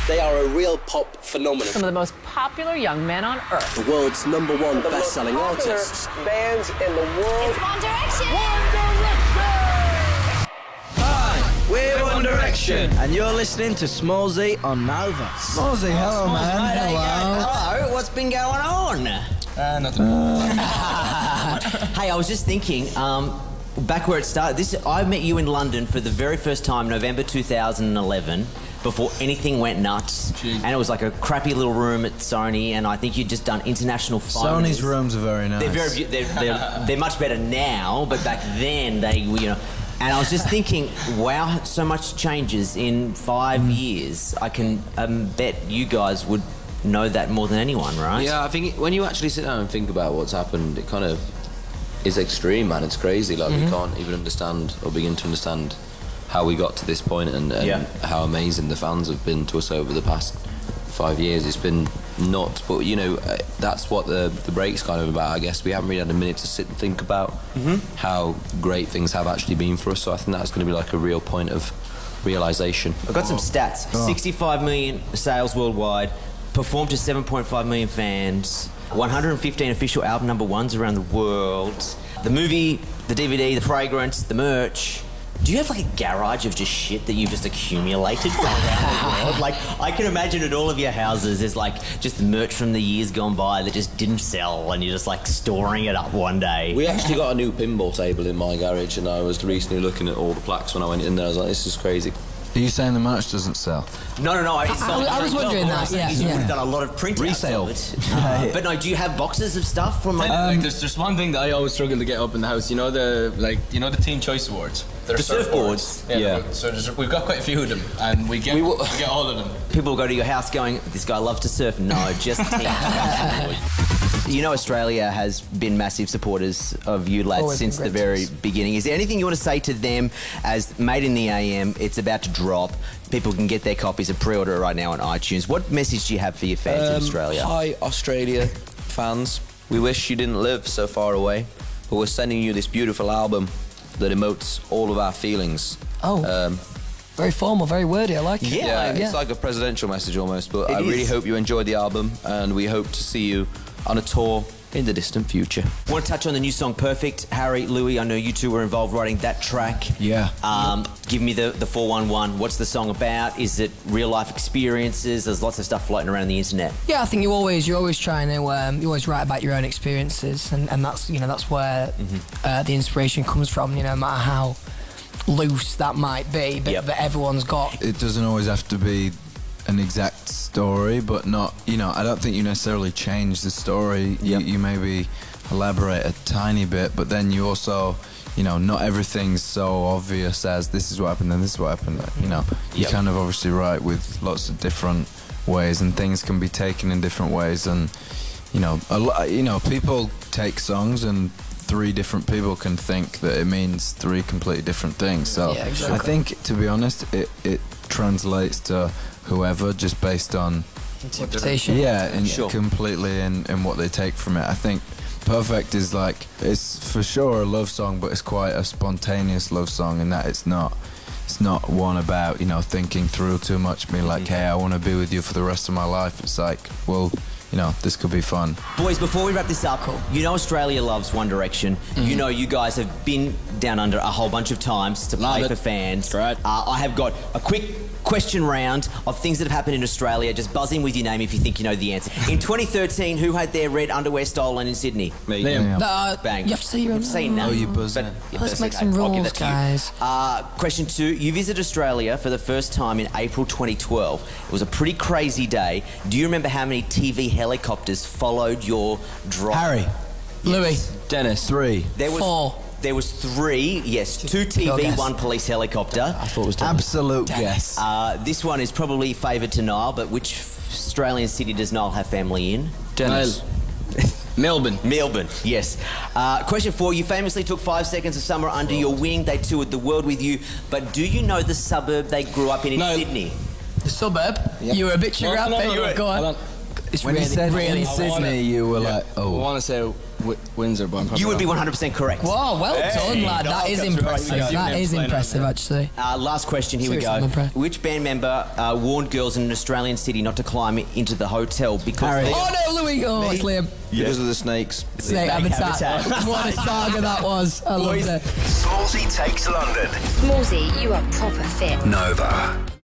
They are a real pop phenomenon. Some of the most popular young men on Earth. The world's #1 best-selling artists. Bands in the world. It's One Direction! Hi, we're One Direction, and you're listening to Smallzy on Nova. Smallzy, hello, man. Hello, what's been going on? Nothing. Hey, I was just thinking, back where it started, I met you in London for the very first time, November 2011, before anything went nuts. Jeez. And it was like a crappy little room at Sony, and I think you'd just done international finals. Sony's rooms are very nice. They're much better now, but back then they were, And I was just thinking, wow, so much changes in 5 years. I can bet you guys would know that more than anyone, right? Yeah, I think when you actually sit down and think about what's happened, it kind of is extreme, man. It's crazy. Like, we can't even understand or begin to understand how we got to this point and how amazing the fans have been to us over the past 5 years. It's been nuts, but that's what the break's kind of about, I guess. We haven't really had a minute to sit and think about how great things have actually been for us, so I think that's going to be like a real point of realisation. I've got some stats. 65 million sales worldwide, performed to 7.5 million fans, 115 official album #1s around the world, the movie, the DVD, the fragrance, the merch. Do you have like a garage of just shit that you've just accumulated from around the world? Like, I can imagine at all of your houses there's like just merch from the years gone by that just didn't sell and you're just like storing it up one day. We actually got a new pinball table in my garage, and I was recently looking at all the plaques when I went in there. I was like, this is crazy. Are you saying the merch doesn't sell? No. It's I was wondering that. You would have done a lot of print resale. But no, do you have boxes of stuff from like? There's just one thing that I always struggle to get up in the house. You know the Teen Choice Awards. The surfboards. Yeah. So we've got quite a few of them, and we get all of them. People will go to your house going, "This guy loves to surf." No, just Teen Choice. You know, Australia has been massive supporters of you lads since the very beginning. Is there anything you want to say to them as Made in the AM? It's about to drop. People can get their copies and pre-order it right now on iTunes. What message do you have for your fans in Australia? Hi, Australia fans. We wish you didn't live so far away, but we're sending you this beautiful album that emotes all of our feelings. Very formal, very wordy. I like it. Yeah, it's like a presidential message almost, but I really hope you enjoyed the album, and we hope to see you on a tour in the distant future. I want to touch on the new song Perfect. Harry, Louis, I know you two were involved writing that track. Yeah. Give me the 411. What's the song about? Is it real life experiences? There's lots of stuff floating around the internet. Yeah, I think you're always trying to you always write about your own experiences, and that's that's where the inspiration comes from. No matter how loose that might be, but everyone's got. It doesn't always have to be an exact story, but not, I don't think you necessarily change the story. You maybe elaborate a tiny bit, but then you also, not everything's so obvious as this is what happened and this is what happened. You kind of obviously write with lots of different ways, and things can be taken in different ways, and people take songs and 3 different people can think that it means 3 completely different things. So I think, to be honest, it translates to whoever, just based on interpretation. Completely in what they take from it. I think Perfect is it's for sure a love song, but it's quite a spontaneous love song in that it's not one about thinking through too much, being like, hey, I want to be with you for the rest of my life. It's like, well, this could be fun. Boys, before we wrap this up, Australia loves One Direction. You guys have been down under a whole bunch of times to play for fans. Right. I have got a quick question round of things that have happened in Australia. Just buzz in with your name if you think you know the answer. In 2013, who had their red underwear stolen in Sydney? Me. Bang. You have to say your own. Oh, you buzz. Let's make some rules, guys. Question 2. You visited Australia for the first time in April 2012. It was a pretty crazy day. Do you remember how many TV helicopters followed your drive? Harry. Louis. Dennis. 3. There was 4. There was 3, yes. 2 TV, 1 police helicopter. I thought it was Dennis. Absolute guess. This one is probably favoured to Niall, but which Australian city does Niall have family in? Dennis. Melbourne. Melbourne, yes. Question 4. You famously took 5 seconds of summer under your wing. They toured the world with you. But do you know the suburb they grew up in Sydney? The suburb? You were a bit sugar up there. Go on. It's When really, you said really in impressive. Sydney, you were like, I oh. want to say Windsor, but I'm probably You would be wrong. 100% correct. Whoa, well done, lad. That is impressive. That is impressive, actually. Last question, here Seriously, I'm we impressed. go. Which band member warned girls in an Australian city not to climb into the hotel because Harry. they... Oh no, Louis! Oh, it's Liam. Because of the snakes. Snake habitat. What a saga that was. I loved it. Smallsy takes London. Smallsy, you are proper fit. Nova.